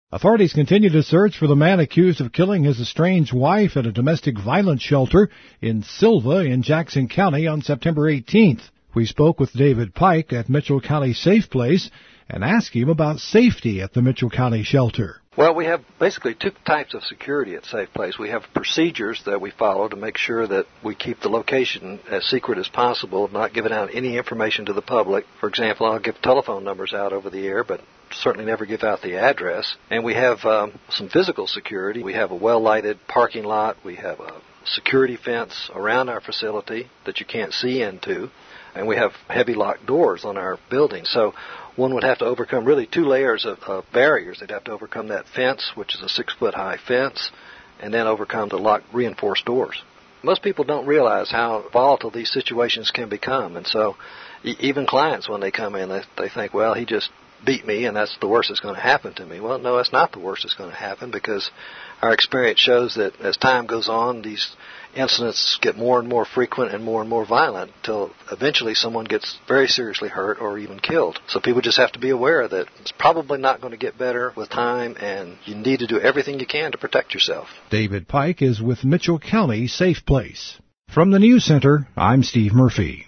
Authorities continue to search for the man accused of killing his estranged wife at a domestic violence shelter in Silva in Jackson County on September 18th. We spoke with David Pike at Mitchell County Safe Place and asked him about safety at the Mitchell County shelter. Well, we have basically two types of security at Safe Place. We have procedures that we follow to make sure that we keep the location as secret as possible, not giving out any information to the public. For example, I'll give telephone numbers out over the air, but certainly never give out the address. And we have some physical security. We have a well-lighted parking lot. We have a security fence around our facility that you can't see into. And we have heavy locked doors on our building. So one would have to overcome really two layers of barriers. They'd have to overcome that fence, which is a 6-foot-high fence, and then overcome the locked reinforced doors. Most people don't realize how volatile these situations can become. And so even clients, when they come in, they think, well, he just beat me and that's the worst that's going to happen to me. Well, no, that's not the worst that's going to happen, because our experience shows that as time goes on, these incidents get more and more frequent and more violent until eventually someone gets very seriously hurt or even killed. So people just have to be aware that it's probably not going to get better with time, and you need to do everything you can to protect yourself. David Pike is with Mitchell County Safe Place. From the News Center, I'm Steve Murphy.